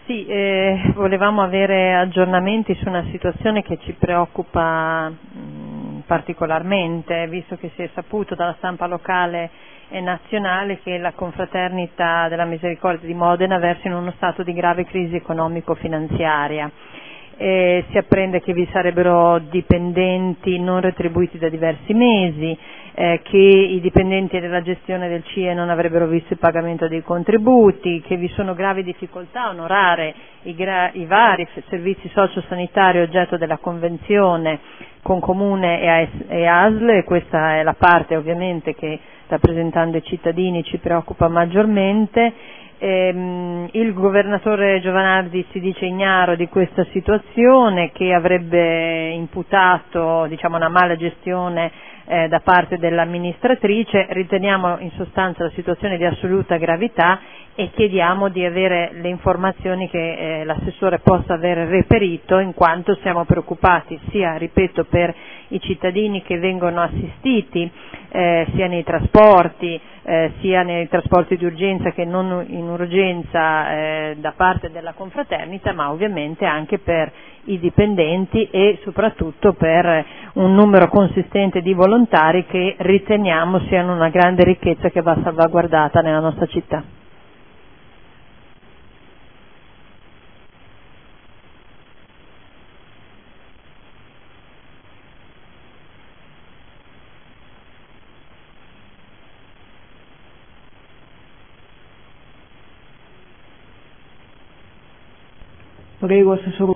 Sì, volevamo avere aggiornamenti su una situazione che ci preoccupa particolarmente, visto che si è saputo dalla stampa locale e nazionale che la Confraternita della Misericordia di Modena versa in uno stato di grave crisi economico-finanziaria. Si apprende che vi sarebbero dipendenti non retribuiti da diversi mesi, che i dipendenti della gestione del CIE non avrebbero visto il pagamento dei contributi, che vi sono gravi difficoltà a onorare i vari servizi sociosanitari oggetto della convenzione con Comune e ASL, e questa è la parte ovviamente che, rappresentando i cittadini, ci preoccupa maggiormente. Il governatore Giovanardi si dice ignaro di questa situazione, che avrebbe imputato, una mala gestione da parte dell'amministratrice. Riteniamo in sostanza la situazione di assoluta gravità e chiediamo di avere le informazioni che l'assessore possa aver reperito, in quanto siamo preoccupati sia, ripeto, per i cittadini che vengono assistiti sia nei trasporti di urgenza che non in urgenza da parte della Confraternita, ma ovviamente anche per i dipendenti e soprattutto per un numero consistente di volontari che riteniamo siano una grande ricchezza che va salvaguardata nella nostra città. Prego, Assessore